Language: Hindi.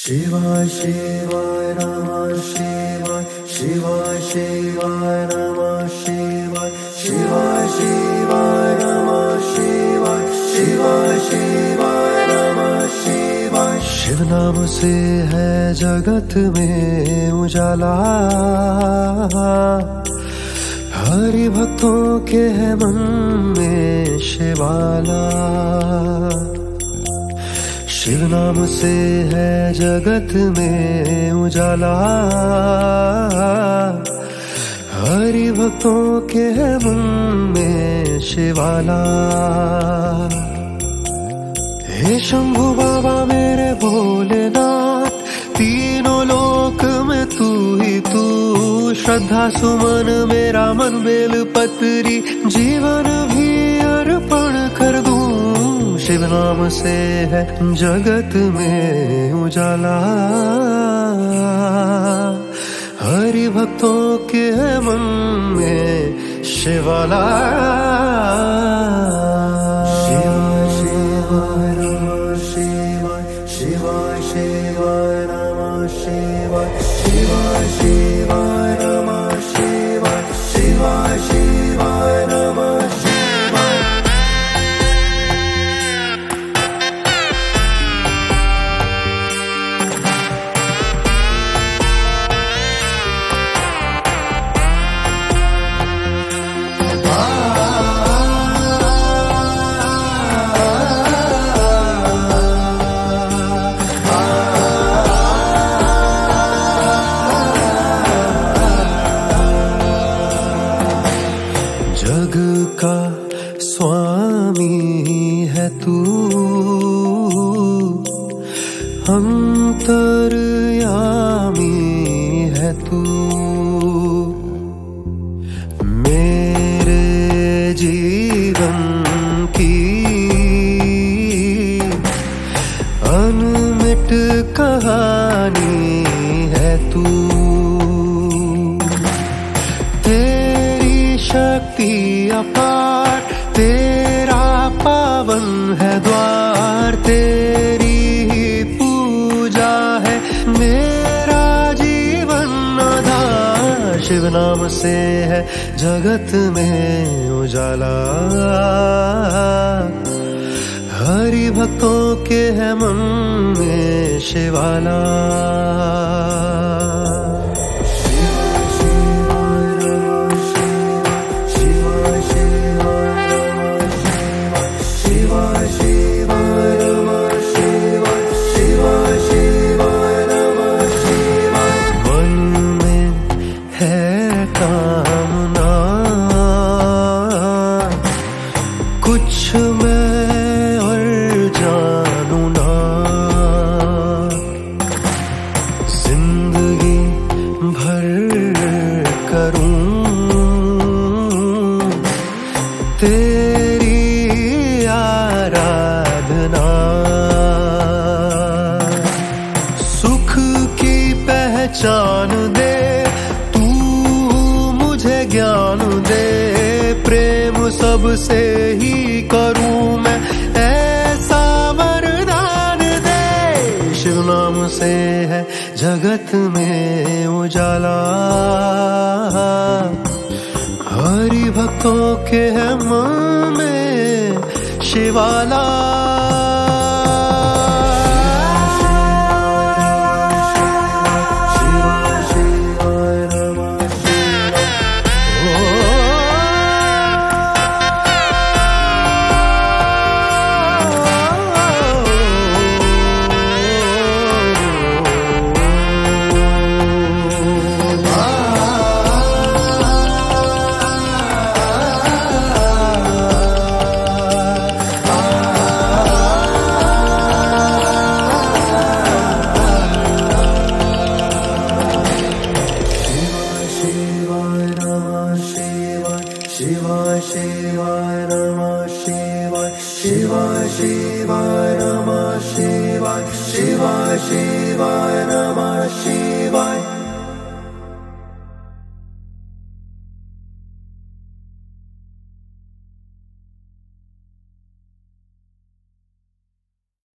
शिवाय शिवाय नमः शिवाय शिवाय शिवाय नमः शिवाय शिवाय शिवाय नमः शिवाय शिवाय शिवाय नमः शिवाय। शिव नाम से है जगत में उजाला, हरि भक्तों के है मन में शिवाला। शिव नाम से है जगत में उजाला, हरि भक्तों के है मन में शिवाला। हे शंभु बाबा मेरे भोलेनाथ, तीनों लोक में तू ही तू। श्रद्धा सुमन मेरा मन बेल पत्री, जीवन भी अर्पण कर दूं। शिव नाम से है जगत में उजाला, हरि भक्तों के है मन में शिवाला। शिवाय शिवाय नमः शिवाय शिवाय शिवाय नमः शिवाय शिवाय शिवाय नमः शिवाय शिवाय शिवाय नमः शिवाय। जग का स्वामी है तू, अंतर्यामी है तू। मेरे जीवन की अनमिट कहानी है तू। शक्ति अपार तेरा पावन है द्वार, तेरी ही पूजा है मेरा जीवन आधार। शिव नाम से है जगत में उजाला, हरि भक्तों के है मन में शिवाला। कुछ मैं और जानू ना, जिंदगी भर करूं तेरी आराधना। सुख की पहचान दे तू मुझे, ज्ञान दे प्रेम सबसे ही करूं मैं, ऐसा वरदान दे। शिव नाम से है जगत में उजाला, हरि भक्तों के है मन में शिवाला।